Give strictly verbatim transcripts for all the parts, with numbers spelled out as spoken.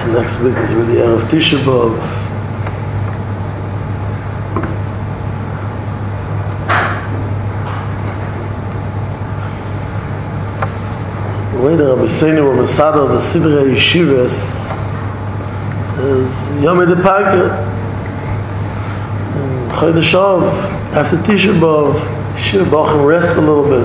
So next week is really Erev Tisha B'Av. The way the Rabbi Seinu or Masada, the Sidrei Yeshivas, says Yom Edepaka, Chodesh Av, after Tisha B'Av, Shir B'Achim rest a little bit.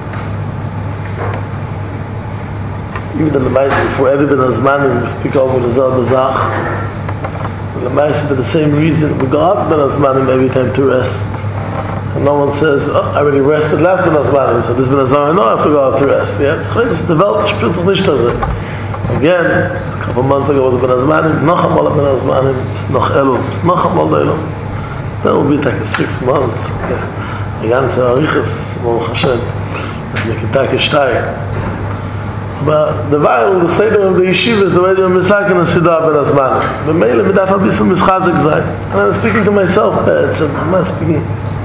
Even in the Maisa, before every Ben Azmanim, we speak over the Zal Bazach. In the Maisa, for the same reason, we go out Ben Azmanim every time to rest. And no one says, oh, I already rested last Ben Azmanim, so this Ben Azmanim, no, I have to go out to rest. Yeah, it's the Welt, spielt sich nicht das. Again, a couple of months ago was a Ben Azmanim, noch einmal a Ben Azmanim, it's noch Elul, it's noch einmal Elul. That will be like six months. The ganze Arichas, Baruch Hashem, that's like a Taka Shtayr. But the viral, the Seder of the Yeshiva is the way they're misaken and Siddha Ben Azmanim. The Meile, we have a bit of mischazik zayin. And I'm speaking to myself, I'm not speaking.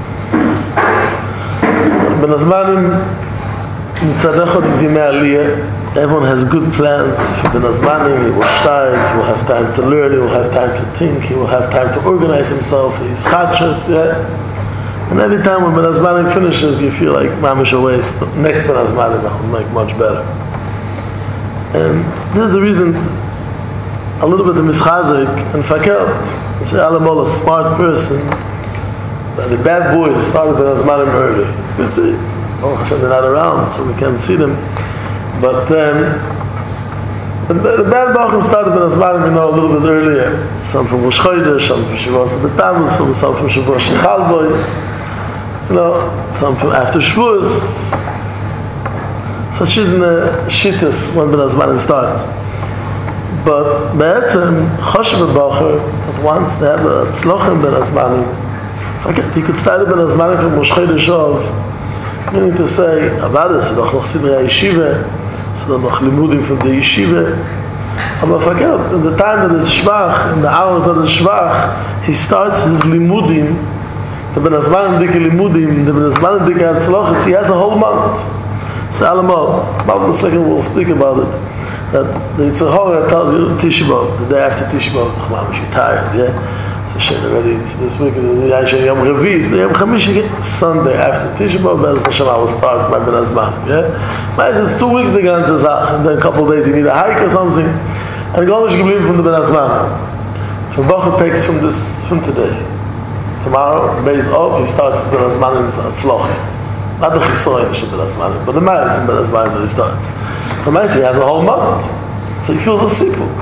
Ben Azmanim, mitzad echad is yimei aliyah. Everyone has good plans for Ben Azmanim. He will strive, he will have time to learn, he will have time to think, he will have time to organize himself, he's chadshas, yeah. And every time when Ben Azmanim finishes, you feel like mamish a waste. Next Ben Azmanim will make much better. And this is the reason a little bit of mischazik and fakel. It's Alamol, a smart person. And the bad boys started Ben Azmanim early. You see, oh Hashem, they're not around, so we can't see them. But um, the, the bad Bachim started Ben Azmanim, you know, a little bit earlier. Some from Rosh Chodesh, some from Shavuos B'Tammuz, some from Shavuos Shechalboy. You know, some from after Shavuos. Verschiedene Shittas when Ben Azmanim starts. But Be'etzem, Choshev Bacher that wants to have a tzloch in Ben Azmanim. Forget, he could start Ben Azmanim from Rosh Chodesh Av, meaning to say, Avadas, so doch noch Sidrei Yeshiva, so doch noch Limudim from the Yeshiva. But forget, in the time that it's Shvach, in the hours that it's Shvach, he starts his Limudim, the Ben Azmanim Dike Limudim, the Ben Azmanim Dike Tzlochis, he has a whole month. So Alamo, about the second we'll speak about it. That the Yitzhak Hora tells you Tisha B'Av, the day after Tisha B'Av, it's like, you're tired, yeah? So Hashem already, it's this week, Yom Reviz, but Yom Chamish, Sunday after Tisha B'Av, Bez Hashem, I will start by Ben Azmanim, yeah? But it's two weeks the ganze Zach, and then a couple of days you need a hike or something, and go on geblieben from the Ben Azmanim. So Bacher takes from this, from today. Tomorrow, based off, he starts his Ben Azmanim Tzlochim. Not the Chisoyin of Ben Azmanim, but the Ma'is in Ben Azmanim that he starts. The Ma'is, he has a whole month. So he feels a sipuk.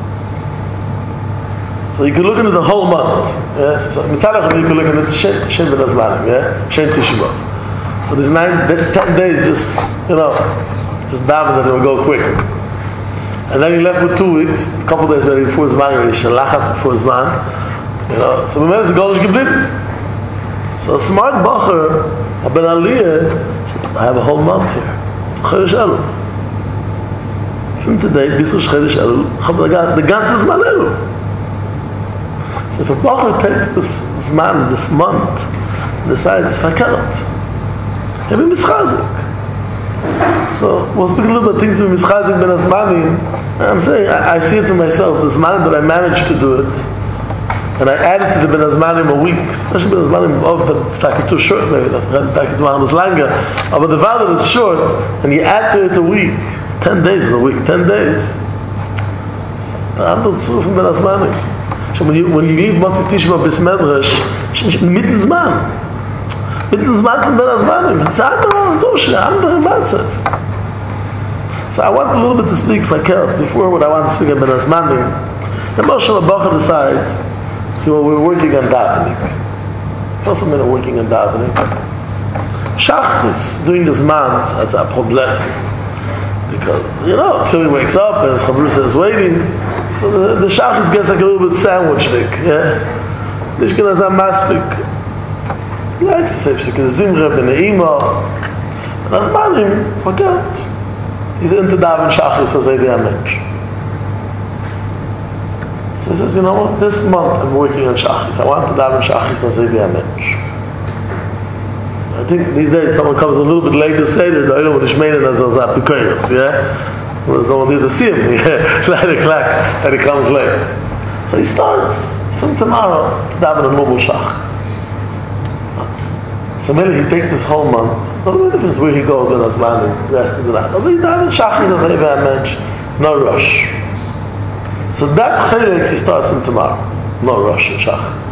So you can look into the whole month. Yes, so Mitzalach, you can look into Shem, Shem Ben Azmanim, yeah? Shem Tisha B'Av. So these nine, ten days just, you know, just daven that it will go quick. And then you're left with two weeks, a couple of days ready before Zman, already Shalachas before Zman. You know, so the man is going to geblieben. So a smart bacher, Ben Aliyah, I have a whole month here. Chodesh Elul. From today, Bisrush Chodesh Elul, the ganze Zman Elul. So if a Bacher takes this Zman, this month, and decides, Fakert, he'll be mischazik. So we'll speak a little bit of things to be mischazik Ben Azmanim. I'm saying, I, I see it to myself, this Zman that I managed to do it, and I added to the Ben Azmanim a week, especially Ben Azmanim of, but it's like too short maybe, the Ben Azmanim was longer. But the value is short, and you add to it a week, ten days was a week, ten days. I'm not so from Ben Azmanim. So when you, when you leave Motzi Tisha B'Av bis Medrash, mitten Zman. Mitten Zman from Ben Azmanim. It's andere Goshe, andere Matzev. So I want a little bit to speak Fakel, before what I want to speak about Ben Azmanim. The Moshe Bacher decides, well, we're working on davening. First of all, we're working on davening. Shach is doing this month as a problem. Because, you know, till he wakes up and his Chavrusa is waiting. So the, the Shach gets like a little bit sandwich-like. Yeah? Nishkin has a maspik. He likes to say, Pshik Zimre, B'ne'ima. And as Manim, forget. He's into daven Shach, so say, a mensch. So he says, you know what, this month I'm working on Shachis. I want to daven Shachis and say, be a mensch. I think these days someone comes a little bit late to say that, I don't know what Ishmael is as that because, yeah? Well, there's no one there to see him. nine o'clock, and he comes late. So he starts from tomorrow to daven a normal shachris. So maybe he takes this whole month. Doesn't make a difference where he goes in Azman and the rest of the night. But he daven shachris as a mensch, no rush. So that chilek he starts from tomorrow, no rush in shachris.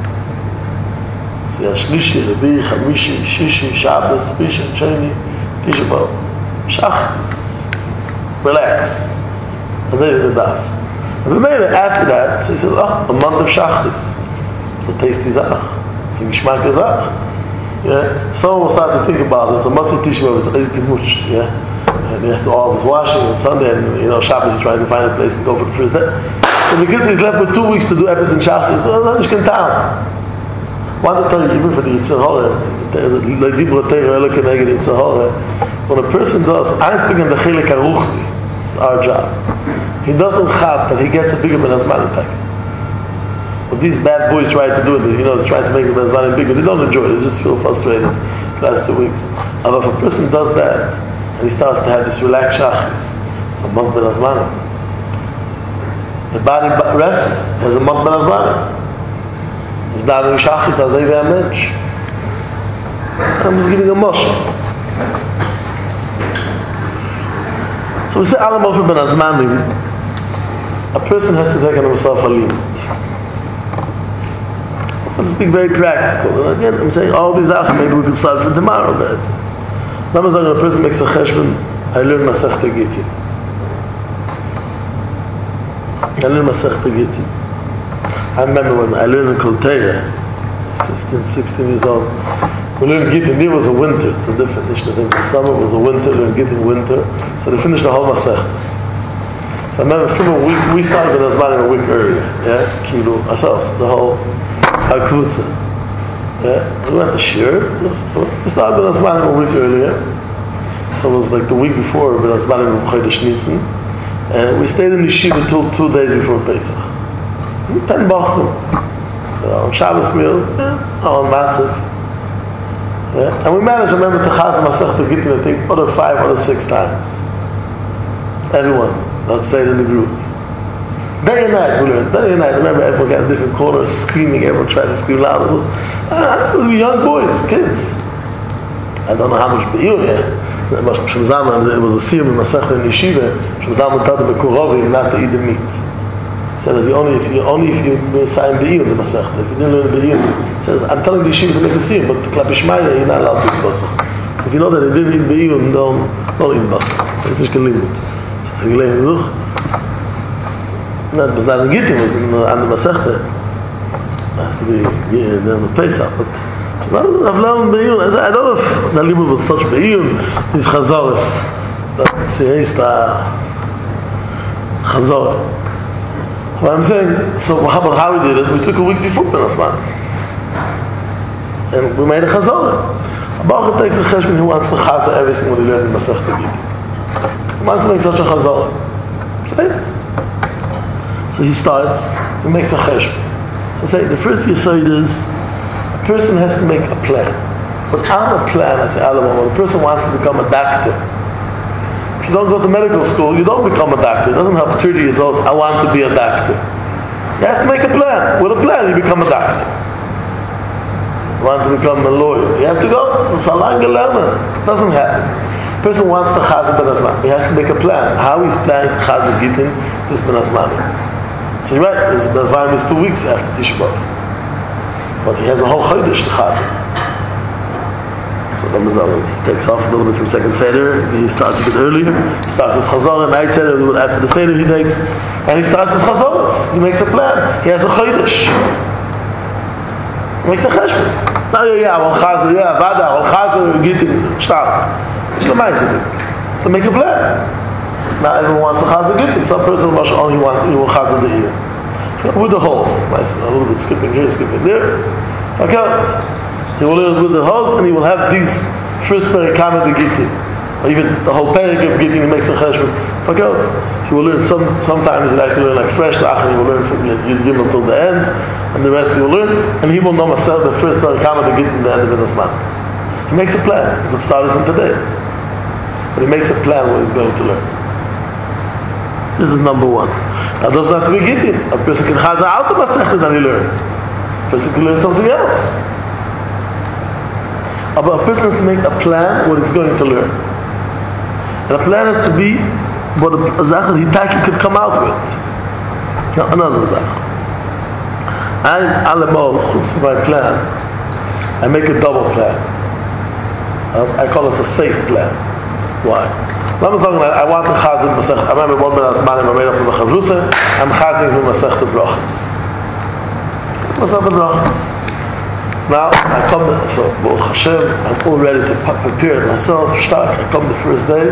So yeah, Shlishi, Rebi, Chamishi, Shishi, Shabbos, Pishin, Sheni, Tisha B'Av, shachris. Relax. As I did the daf. And after that, so he says, oh, a month of shachris. It's a tasty zach. It's a gishmak zach. Yeah? Someone will start to think about it. It's a month of Tisha B'Av. It's a Eiz Gemush. Yeah? And he has to do all his washing on Sunday, and you know, Shabbos he's trying to find a place to go for the first day. So the kids he's left with two weeks to do Epis and shachris. So that's not town. I want to tell you, even for the Yitzhak Hora, there's a Libra Teira Ela Keneged Yitzhak Hora. When a person does, I'm speaking the Chilek HaRuchni. It's our job. He doesn't have that he gets a bigger Ben Azman attack. But these bad boys try to do it, you know, try to make the Ben Azman bigger. They don't enjoy it, they just feel frustrated the last two weeks. And if a person does that, and he starts to have this relaxed shachris, it's a month Ben Azman. The body rests as a month Ben Azman. It's not in shachris as a mensch. I'm just giving a motion. So we say Alam Ofer Ben Azmanim. A person has to take on himself a limit. I'm speak very practical. And again, I'm saying all these achim, maybe we could start from tomorrow. But let me say, when a person makes a cheshbon, I learn Masechta Gittin. I learn Masechta Gittin. I remember when I learned in Kol Teira, fifteen, sixteen years old. We learned Gittin. There was a winter. It's a different issue. I think the summer was a winter. We learned Gittin winter. So they finished the whole Masechta. So I remember from a week, we started with Azman a week earlier, yeah, Kilo, ourselves, the whole Hakvutza. Yeah, we went to Shir, we started with Azman a week earlier, so it was like the week before, with Azman in Chodesh Nisan, and we stayed in the Yeshiva until two days before Pesach. Ten Bachim, you know, on Shabbos meals, yeah, on Matzav. Yeah, and we managed, I remember, to Chaz Masechta Gittin, I think, other five, other six times. Everyone. Let's say it in the group. Day and night, we learned. Day and night. I remember everyone got different corners, screaming. Everyone tried to scream loud. It was, ah, it was young boys, kids. I don't know how much be'iyun here. It was a siyum in Masechta in Yeshiva. Shemzaman taught the Kurovim not to eat the meat. He said that you only if you only if you sign be'iyun the Masechta. If you didn't learn be'iyun, he says I'm telling the Yeshiva to make a siyum, but the Klapishmaya you're not allowed to eat basar. So if you know that they didn't eat be'iyun, don't don't eat basar. So it's just limit. So you lay in the look. No, it was not in Gittin, it was in, uh, on the Masechta. It has to be, yeah, then it was Pesach. But I've learned Be'iyun. I don't know if the Libra was such Be'iyun. These Chazoris. That says the Chazor. What I'm saying, so how, how we did it, we took a week before Ben Azman. And we made a Chazor. A Baruch takes a Cheshbon who wants to Chazor every single day in Masechta Gittin. He wants to make such a chazor. So he starts, he makes a cheshbon. So say, the first yesod is, a person has to make a plan. But on a plan, I say, when a person wants to become a doctor, if you don't go to medical school, you don't become a doctor. It doesn't help thirty years old, I want to be a doctor. You have to make a plan. With a plan, you become a doctor. You want to become a lawyer, you have to go. It's a long learner. It doesn't happen. Person wants to Chazir Ben Azman. He has to make a plan. How he's planning to Chazir Gittin this Ben Azman. So you're right, this Ben Azman is two weeks after Tisha B'Av. But he has a whole Chodesh to Chazir. So Ben Azman, he takes off a little bit from second Seder. He starts a bit earlier. He starts his Chazor, night Seder, a little bit after the Seder he takes. And he starts his Chazoros. He makes a plan. He has a Chodesh. He makes a Cheshbon. Now, yeah, yeah, I want Chazir, yeah, Vada, I want Chazir Gittin. Stop. It's to make a plan. Not everyone wants to chazir Gittin. Some person only wants to even chazir the ear. With the holes. A little bit skipping here, skipping there. Okay. He will learn with the holes and he will have these first perikam of the Gittin. Or even the whole parak of Gittin he makes a cheshbon. Okay. He will learn some, sometimes he'll actually learn like fresh and he will learn from Yud Gimel till the end. And the rest he will learn. And he will know myself the first perikam of the Gittin the end of this month. He makes a plan. He will start it from today. But he makes a plan what he's going to learn. This is number one. Now, it doesn't have to be Gittin. A person can chaza out the Masechta that he learned. A person can learn something else. But a person has to make a plan what he's going to learn. And a plan has to be what a Zach Hitaki could come out with. Now, another Zach. I'm Alamol, chutz for my plan. I make a double plan. I call it a safe plan. Why? I want to chazin Masechta. I remember one minute I made up with the Chavrusa. I'm chazin with Masechta Brachas. Masechta Brachas. Now I come, so Baruch Hashem, I'm all ready to prepare myself. Stark. I come the first day.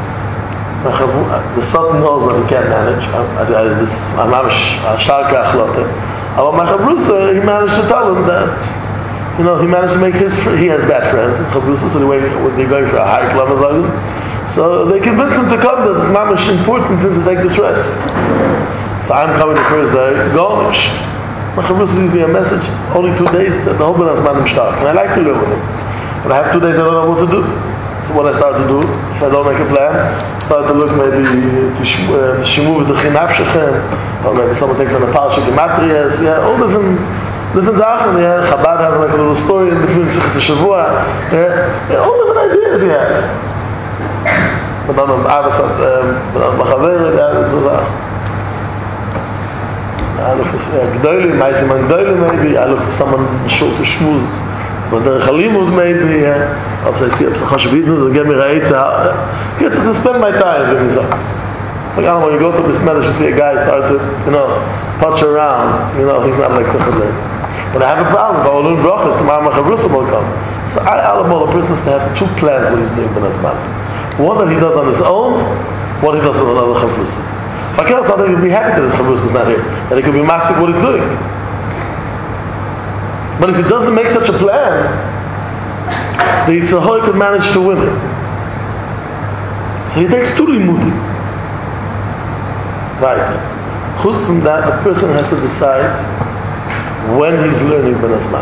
The Sultan knows that he can't manage. I, I, I, this, I'm a stark achlote. But my Chavrusa, he managed to tell him that, you know, he managed to make his. He has bad friends. It's Chavrusa, so they're going for a hike. So they convince him to come. That it's not much important for him to take this rest. So I'm coming the first day. Gomish. My Chavrusa leaves me a message. Only two days. The whole is man stark, and I like to learn with him. But I have two days. I don't know what to do. So what I start to do, if I don't make a plan, I start to look maybe to shimu with the chinafshechem, or maybe someone takes on a parasha gematrias. Yeah, all different different zaken. Yeah, Chabad have like a little story in between Sichas Shavua. Yeah, all different ideas. Yeah. But then on Abbasat, but on Machaver, yeah, so that. I look for Gdoili, Maisim and Gdoili maybe. I look for someone short to shmuz. But the Chalimud maybe, yeah. If I see a Chashavitnu, they'll get me right. Get to spend my time with me. Like, when you go to this medrash, you see a guy start to, you know, punch around. You know, he's not like Tzachadler. But I have a problem. If I will learn brachas, tomorrow my Chavrusa will come. So I, Alamol, a person has to have two plans what he's doing in Azman. One that he does on his own, one he does with another Chavrusa. If I can't, something he'll be happy that his Chavrusa is not here. That he could be master what he's doing. But if he doesn't make such a plan, the Yitzhahoi could manage to win it. So he takes two limudim. Right. Chutz from that, a person has to decide when he's learning Ben Azman.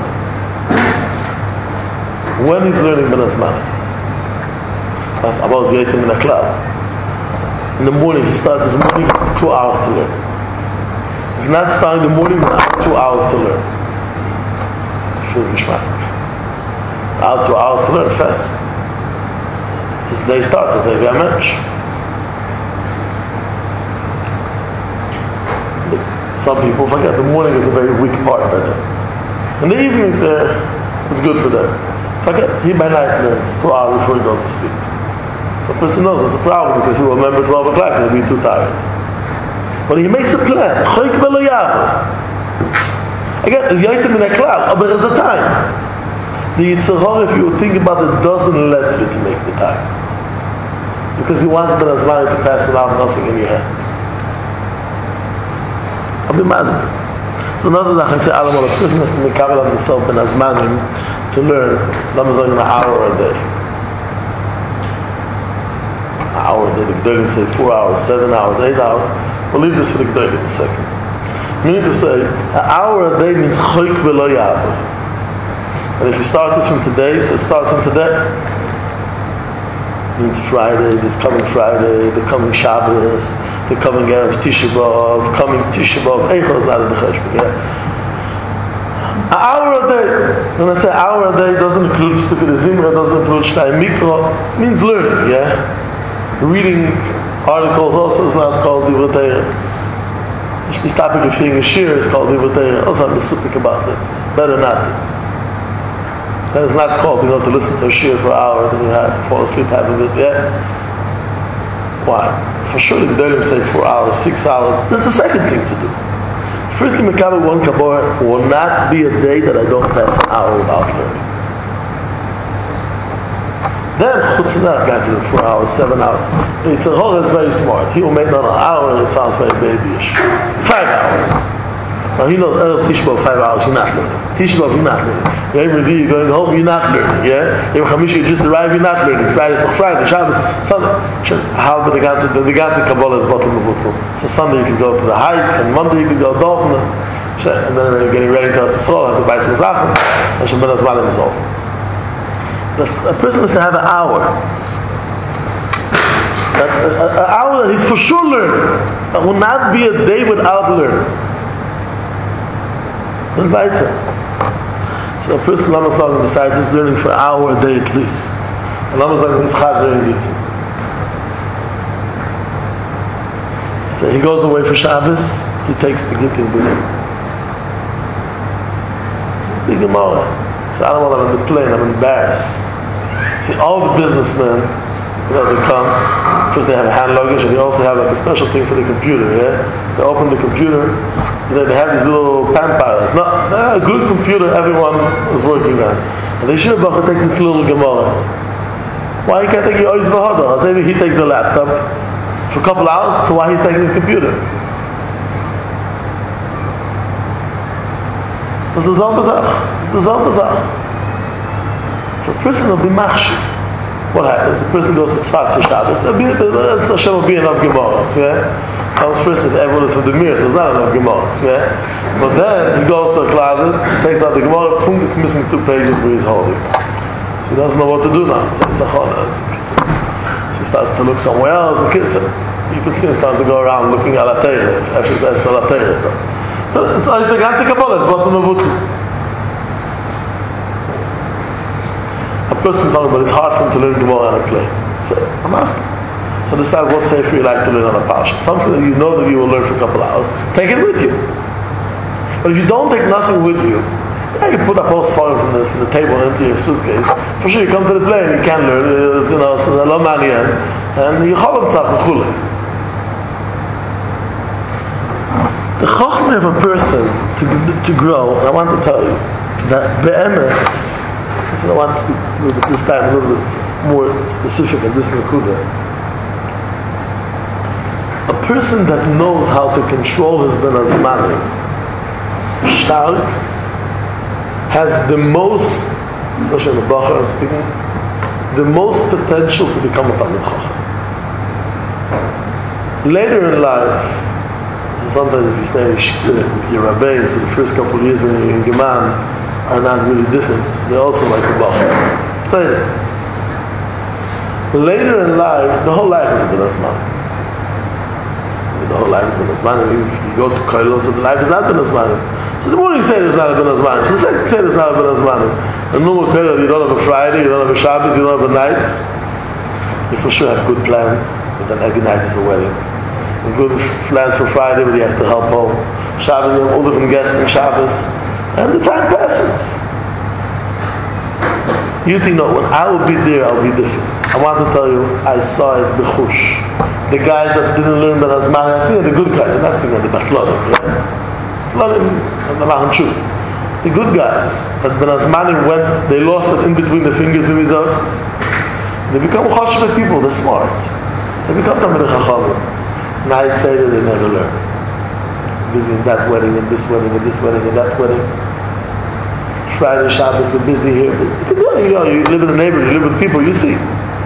When he's learning Ben Azman. That's about Yaitsim in a club. In the morning, he starts his morning, he has two hours to learn. He's not starting the morning, but two hours to learn. Feels mishmak. Out two hours to learn fast. His day starts as a mensch. Some people forget the morning is a very weak part for them. In the evening, uh, it's good for them. Forget, he by night learns two hours before he goes to sleep. So a person knows it's a problem because he will remember twelve o'clock and he'll be too tired. But he makes a plan. Again, it's Yaitsim in a cloud, but there's a time. The Yitzhahor, if you think about it, doesn't let you to make the time. Because he wants Ben Azman to pass without nothing in your hand. I'll be mazman. So that's what I say, Alam, a person has to make kabel on himself Ben Azmanim to learn, Lamazon in an hour a day. An hour a day, the Gdolim say four hours, seven hours, eight hours. We'll leave this for the Gdolim in a second. Meaning to say, an hour a day means choik v'lo yavor. And if you start it from today, so it starts from today. It means Friday, this coming Friday, the coming Shabbos, the coming Erev Tisha B'Av, coming Tisha B'Av, Eichel is not in the Cheshbon, yeah? An hour a day. When I say hour a day, it doesn't include Sukkot Zimra, it doesn't include Shtay Mikro, it means learning, yeah? Reading articles also is not called Divrei Torah. This topic of hearing a shir is called Divrei Torah. Also, I'm super about it. Better not to. That is not called, you know, to listen to a shir for an hour and then you have, fall asleep half of it. Yeah. Why? For sure, the Gedolim say four hours, six hours. This is the second thing to do. Firstly, Mekabel one Kabor will not be a day that I don't pass an hour without learning. Then, chutz from that, I got to do four hours, seven hours. The Yitzhahor is very smart. He will make not an hour and it sounds very babyish. Five hours. Now he knows Erev Tisha B'Av, five hours, you're not learning. Tisha B'Av, you're not learning. Yom Revi'ah, you're going home, you're not learning. Yeah? Yom Chamishi, you just arrived, you're not learning. Friday is noch Friday, Shabbos, Sunday. How about the ganze, the ganze Kabbalah is bottom of it. So Sunday you can go to the hike, and Monday you can go Dortmund. And then when you're getting ready to have to Yisrael, have to buy some Zachem, and Shem Ben Azmanim is over. A person has to have an hour. That an hour that he's for sure learning. That will not be a day without learning. Then weiter. So a person, Lama Sagen, decides he's learning for an hour a day at least. And Lama Sagen is Chazer in Gittin. So he goes away for Shabbos, he takes the Gittin with him. Big Gemara. So I don't want I'm in the plane, I'm embarrassed. See, all the businessmen, you know, they come, first they have a hand luggage, and they also have like a special thing for the computer, yeah? They open the computer, you know, they have these little pan pilots. Not a good computer everyone is working on. And they should have take this little Gemara. Why you can't take your Oiz Vahada? I'll say he takes the laptop for a couple hours, so why he's taking his computer? It's the Zalbazach. It's the Zalbazach. So a person will be machshiv. What happens? A person goes to Tzfas for Shabbos. Hashem will be enough Gemaras, yeah? Comes first if everyone is from the mirror, so it's not enough Gemaras, yeah? But then he goes to the closet, takes out the Gemara, boom, it's missing two pages where he's holding. So he doesn't know what to do now. So it's a chona. So he starts to look somewhere else. You can see him starting to go around looking at la Teireh. Actually, it's not la Teireh. It's always the ganze Kabbalah, it's bottom of Vutu. A person talking about it's hard for him to learn Gemara on a plane. So I'm asking. So decide what sefer you like to learn on a parsha. Something that you know that you will learn for a couple of hours. Take it with you. But if you don't take nothing with you, yeah, you put a post forward from the from the table into your suitcase. For sure, you come to the plane, you can learn. It's, you know, it's a lo manian, and you cholom tzach v'chule. The chokhmah of a person to to grow, I want to tell you that be'emes. That's what I want to speak a little bit this time, a little bit more specific in this nakuda. A person that knows how to control his ben azmanim, stark, has the most, especially in the Bachar I'm speaking, the most potential to become a Talmid Chacham. Later in life, so sometimes if you stay in Yeshiva with your Rabbeim, so the first couple of years when you're in Geman are not really different. They're also like a Bachar. Say that. Later in life, the whole life is a Ben Azmanim. The whole life is Ben Azmanim. If you go to Koilon, so the life is not Ben Azmanim. So the more you say there's not a Ben Azmanim, so the second you say there's not a Ben Azmanim. And no more Koilon, you don't have a Friday, you don't have a Shabbos, you don't have a night. You for sure have good plans, but then every night is a wedding. And good plans for Friday, but you have to help home. Shabbos, you have all different guests in Shabbos. And the time passes. You think, no, when I will be there, I'll be different. I want to tell you, I saw it b'chush. The guys that didn't learn Ben Azmanim, I'm speaking of the good guys, I'm not speaking of the Batlonim, yeah? Batlonim and the Mahanchu. The good guys that Ben Azmanim went, they lost it in between the fingers of his own. They become choshev people, they're smart. They become Talmidei Chachamim. And I'd say that they never learn. Busy in that wedding, and this wedding, and this wedding, and that wedding. Friday, Shabbos, they're busy here. You know, you live in a neighborhood, you live with people, you see.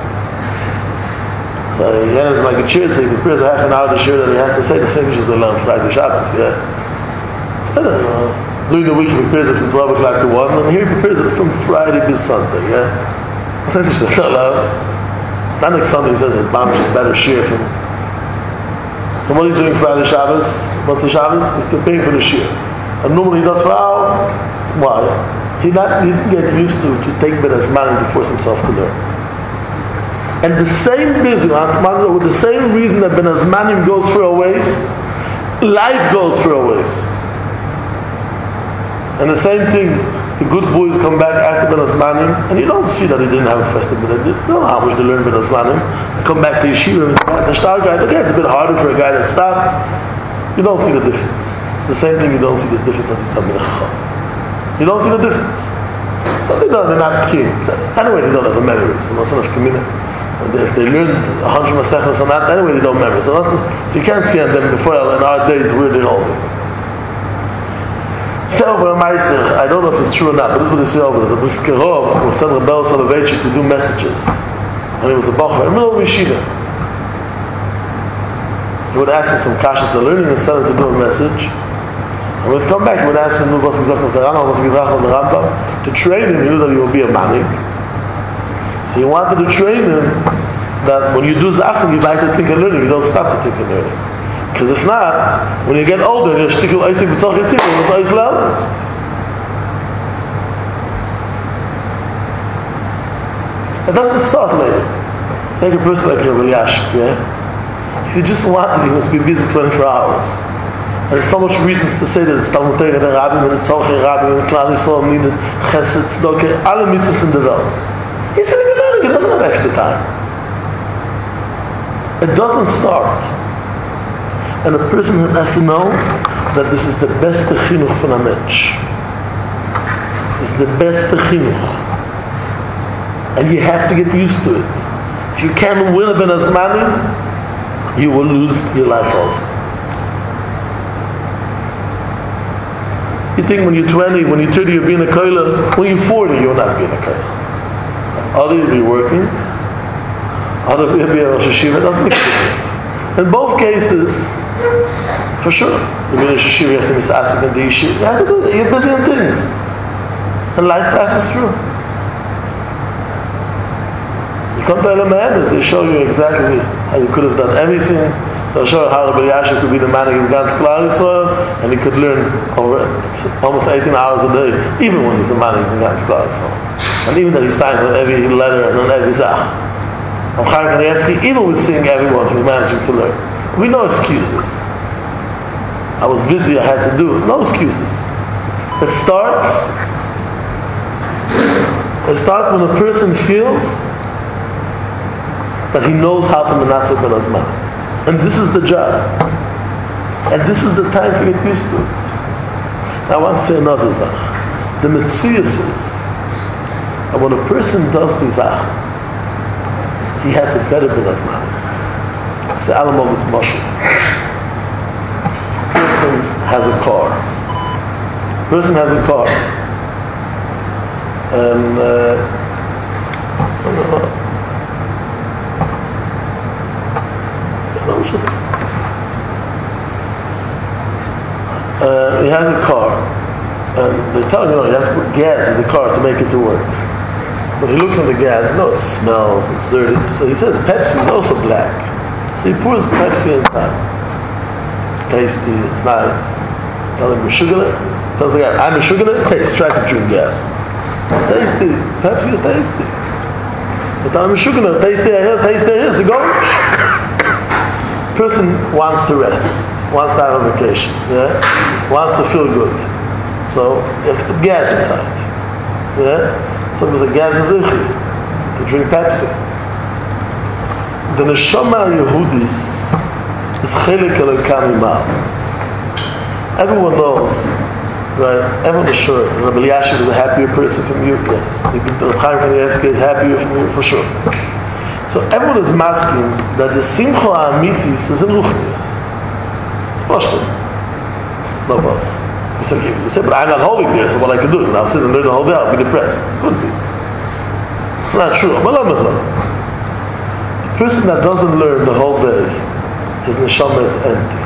So he enters my Gechir, so he prepares a half an hour to share that he has to say the same thing as on Friday, Shabbos, yeah. So, uh, during the week he prepares it from twelve o'clock to one, and here he prepares it from Friday to Sunday, yeah. It's not It's not like Sunday, he says that Bam should better share from. So what he's doing Friday, Shabbos, what's the Shabbos? He's preparing for the shir. And normally he does for hour. Why? He, not, he didn't get used to to take Ben Azmanim to force himself to learn. And the same reason, with the same reason that Ben Azmanim goes for a ways, life goes for a ways. And the same thing, the good boys come back after Ben Azmanim, and you don't see that they didn't have a festival. You don't know how much they learn Ben Azmanim. They come back to Yeshiva, and it's a star guy. Okay, it's a bit harder for a guy that stopped. You don't see the difference. It's the same thing, you don't see the difference at this Talmidei Chacham. You don't see the difference. So they don't, they're not keen. So anyway, they don't have a memory. So most of them, if they learned a hundred masechos or not, anyway, they don't remember. So, nothing, so you can't see on them before in our days where they're holding. Say over a Meiser, I don't know if it's true or not, but this is what they say over there. The Briskerov would send Rebel Soloveitchik to do messages. When he was a Bachar, in the middle of Yeshiva. He would ask him some kashas of learning and send him to do a message. And when he'd come back, he would ask him, was gesagt, was der Rambam, was gebracht on the Rambam, to train him, he knew that he would be a manik. So he wanted to train him that when you do Zachen, you like to think and learning, you don't stop to think and learning. Because if not, when you get older, you're shtikul eisik b'tzach yitzim, you're not eis learning. It doesn't start later. Take a person like Rabbi Elyashiv, yeah? If you just wanted, he must be busy twenty-four hours. And there's so much reasons to say that it's Talmud Torah, the Rabbim, and the Tzolchei Rabbim, and the Klal Yisrael needed Chesed, Tzedakah, all the mitzvahs in the world. He's sitting and learning, he doesn't have extra time. It doesn't start. And a person has to know that this is the best chinuch for a mensch. This is the best chinuch. And you have to get used to it. If you can't win a ben azmanim, you will lose your life also. You think when you're twenty, when you're thirty, you're being a koiler. When you're forty, you're not being a koiler. Either you'll be working, either you'll be a Rosh Hashiva. It doesn't make a difference. In both cases, for sure, you'll be a Rosh Hashiva, you have to miss Asik and the Yeshiva. You have to do that. You're busy on things. And life passes through. You come to Elam Ha'emes, they show you exactly how you could have done everything. They'll show you how Rabbi Elyashiv could be the man in Gans Klal Yisrael, and he could learn over almost eighteen hours a day, even when he's the man in Gans Klal Yisrael. And even that he signs on every letter and on every zach. And Chaim Kanievsky, even with seeing everyone, he's managing to learn. We no excuses. I was busy, I had to do it. No excuses. It starts, it starts when a person feels that he knows how to menaseh ben azman. And this is the job. And this is the time to get used to it. Now I want to say another zach. The Metzius is that when a person does the zach, he has a better ben azman. It's the Alamog's Moshe. Person has a car. Person has a car. And uh, Uh, he has a car, and they tell him, you know, you have to put gas in the car to make it to work. But he looks at the gas, you know, it smells, it's dirty. So he says Pepsi is also black. So he pours Pepsi inside. Tasty, it's nice. Tell him, sugar. Tells the guy, I'm a sugar. Taste, try to drink gas. Tasty. Pepsi is tasty. They tell him, sugar. Tasty here, tasty here. So go. Person wants to rest. Wants to have a vacation, yeah? Wants to feel good. So you have to put gas inside. Yeah? So there's a gas is ichi to drink Pepsi. The Neshama Yehudis is chelik elokam imam. Everyone knows, right? Everyone is sure Rabbi Elyashiv is a happier person from you, yes. Chaim Kanievsky is happier from you, for sure. So everyone is masking that the Simcha Amitis is in Ruchnius. Pashtas. No boss. You say, you say, but I'm not holding there, so what I can do? Now I'm sitting and learn the whole day, I'll be depressed. Could be. It's not true. The person that doesn't learn the whole day, his neshama is empty.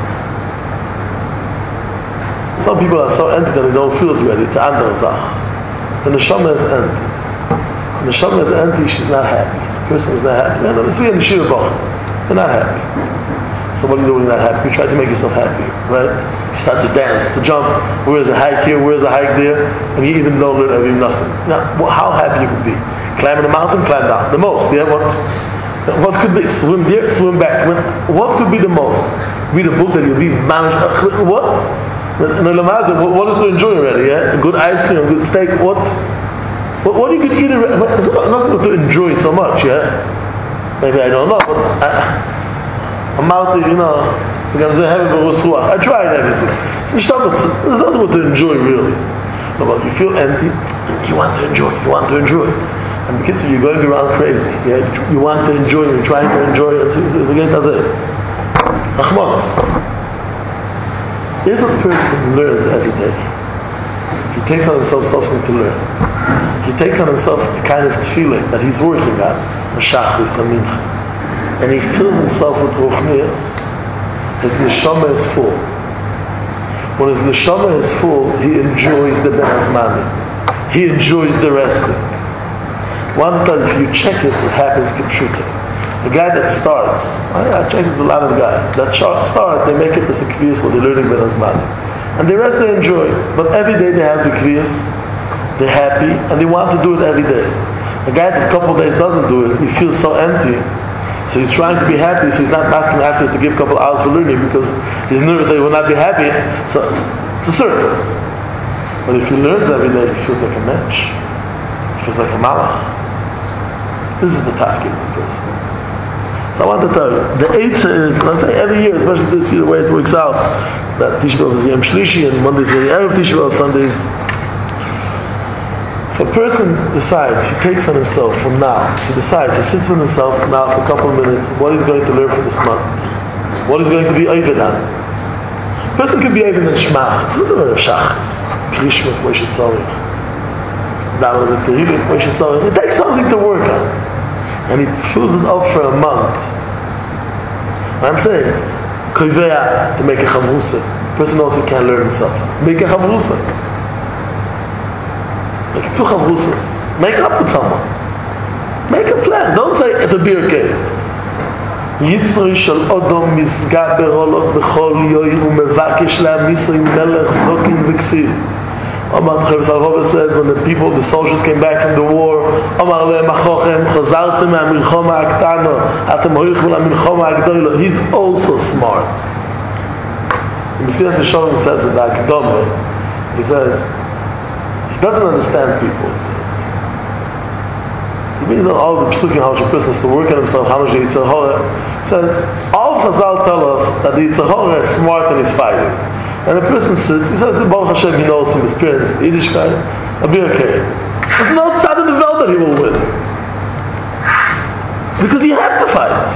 Some people are so empty that they don't feel it ready. It's an andar zach. The neshama is empty. The neshama is empty, she's not happy. The person is not happy. No, it's really in the Shira Bach. They're not happy. So what do you do when you're not happy? You try to make yourself happy, right? You start to dance, to jump. Where's a hike here? Where's a hike there? And you even don't learn every nothing. Now, how happy you could be? Climbing a mountain, climb down. The most, yeah? What? What could be? Swim there, swim back. What could be the most? Read a book that you'll be managed. What? What is to enjoy already? Yeah, a good ice cream, a good steak. What? What, what you could eat? There's nothing to enjoy so much. Yeah. Maybe I don't know, but. I, I'm out there, you know, I tried everything. There's nothing to enjoy, really. No, but you feel empty, you want to enjoy, you want to enjoy. And because you're going around crazy, yeah? You want to enjoy, you're trying to enjoy it. It's against it. If a person learns every day, he takes on himself something to learn. He takes on himself a kind of tefillah that he's working on, Mashachris and Mincha. And he fills himself with ruchnias, his neshama is full. When his neshama is full, he enjoys the ben azmanim. He enjoys the resting. One time, if you check it, it happens kipshuta. the guy that starts, I, I checked with a lot of guys, that start, they make it as a kviyas what they're learning Ben Azmani. And the rest they enjoy. But every day they have the kviyas, they're happy, and they want to do it every day. A guy that a couple of days doesn't do it, he feels so empty. So he's trying to be happy, so he's not asking after to give a couple of hours for learning because he's nervous that he will not be happy. So it's, it's a circle. But if he learns every day, he feels like a mensch. He feels like a malach. This is the tafkid of the person. So I want to tell you, the eitzah is, let's say every year, especially this year, the way it works out, that Tisha B'Av is Yom Shlishi, and Mondays very Erev Tisha B'Av, Sundays. If a person decides, he takes on himself from now, he decides, he sits with himself now for a couple of minutes, what he's going to learn for this month, what he's going to be Oived on. A person could be Oived on Shmach, it's not a matter of Shachris, Krishma, Moshe Tzorich, David with Tehillim, Moshe Tzorich. It takes something to work on, and he fills it up for a month. I'm saying, Koiveya, to make a Chavrusa. A person knows he can't learn himself. Make a Chavrusa. Make a few Chavrusas. Make up with someone. Make a plan. Don't say it'll be okay. Yitzroi shel Odom mizgaber olot b'chol yoyim u'mevakesh la'amiso im melech zokin v'ksiv. Omar Chavis Al-Hova says when the people, the soldiers came back from the war, Omar le'em achochem chazartem ha'milchoma aktano atem hoichim la'milchoma agdoilo. He's also smart. Messias Yeshalom says in the Akdome, he says, he doesn't understand people, he says. He means all the psukim, how much a person has to work on himself, how much the Yitzhak Hora. He says, all of Chazal tell us that the Yitzhak Hora is smart and he's fighting. And a person sits, he says, the Baruch Hashem, he knows from his parents, the Yiddish guy, I'll be okay. There's no tzad in the world that he will win. Because you have to fight.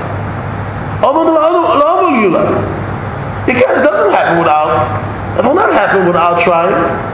You can't, it doesn't happen without, it will not happen without trying.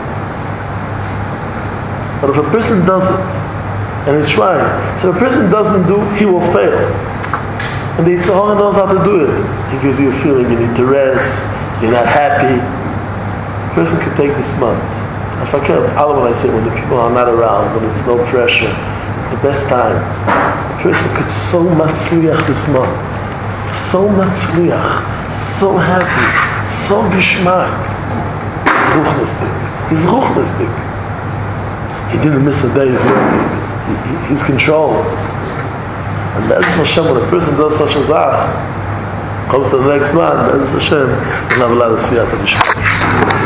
But if a person does it, and he's trying, so if a person doesn't do, he will fail. And the Yitzhak Hora knows how to do it. He gives you a feeling you need to rest, you're not happy. A person can take this month. If I can, all of what I say, when the people are not around, when it's no pressure, it's the best time. A person could so matzliach this month. So matzliach. So happy. So gishmak. He's ruchnistik. He's ruchnistik. He didn't miss a day of learning. He, he, he's controlled. And that's Hashem, when a person does such a zach, comes to the next man, that's Hashem, and have a lot of siyata.